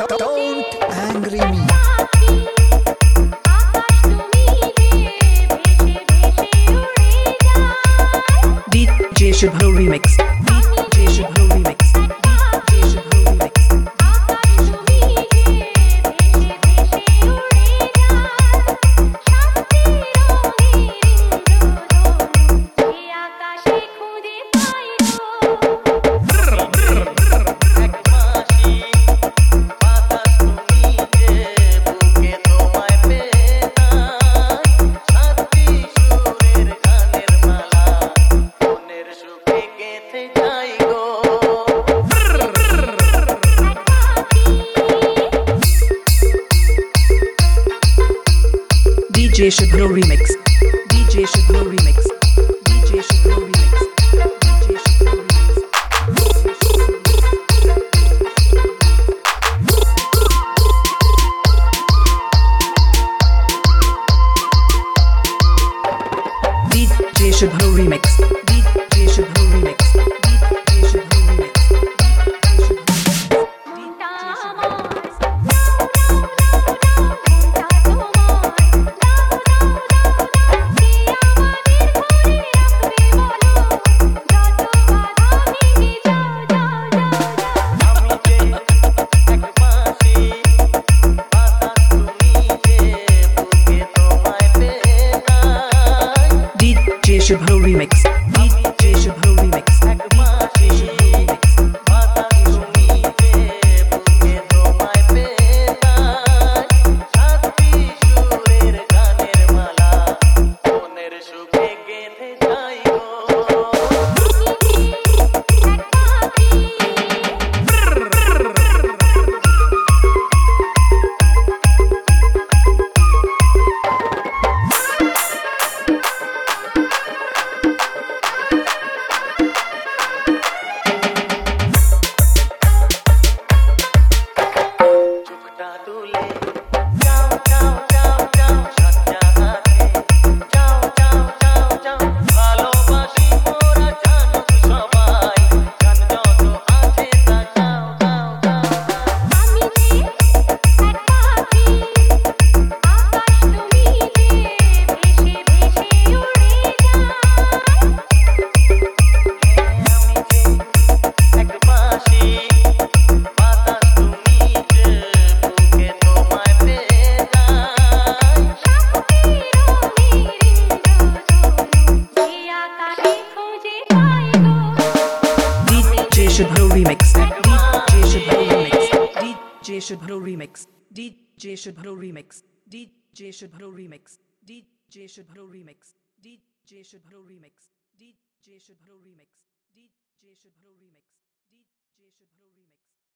Don't angry me. DJ Shubho Remix. DJ Shubho Remix. DJ Shubho Remix. DJ Shubho Remix. DJ Shubho Remix. DJ Shubho Remix. DJ Shubho Remix. DJ Shubho Remix. DJ Shubho Remix. DJ Shubho Remix. DJ Shubho Remix. DJ Shubho Remix. Shubho Remix. DJ Shubho Remix. DJ Shubho Remix. DJ Shubho Remix. DJ Shubho Remix. DJ Shubho Remix. DJ Shubho Remix. DJ Shubho Remix. DJ Shubho Remix. DJ Shubho Remix.